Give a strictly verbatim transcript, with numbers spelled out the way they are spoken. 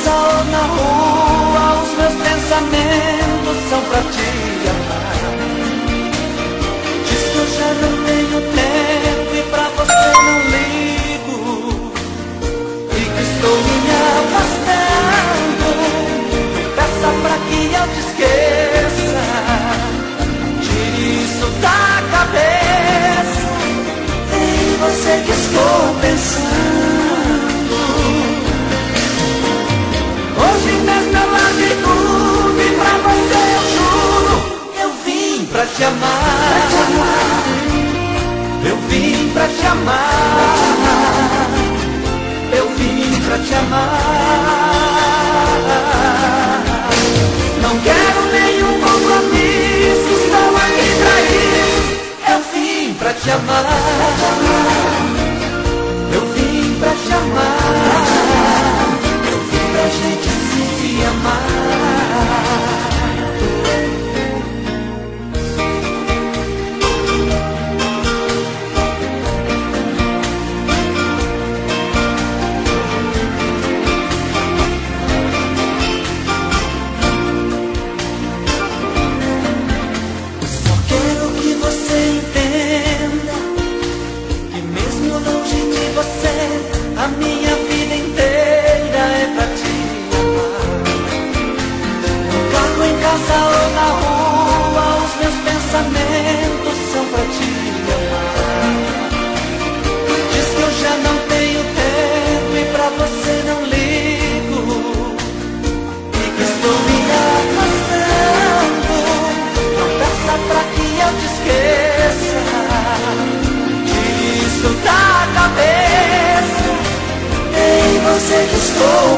casa ou na rua, os meus pensamentos são pra te amar. Diz que eu já não tenho tempo e pra você não ligo, e que estou me afastando. Não peça pra que eu te esqueça, tire isso da cabeça. Em você que estou pensando. Hoje mesmo eu larguei tudo e pra você eu juro, eu vim pra te amar, eu vim pra te amar, eu vim pra te amar. Não quero nenhum compromisso, estou aqui pra isso, eu vim pra te amar, eu vim pra te amar, eu vim pra gente se amar. Só quero que você entenda que mesmo longe de você, a minha vida inteira é pra te amar. No carro, em casa ou na rua, os meus pensamentos são pra te amar. Diz que eu já não tenho tempo e pra você não ligo, e que estou me afastando. Não peça pra que eu te esqueça, tire isso da cabeça. Em você que estou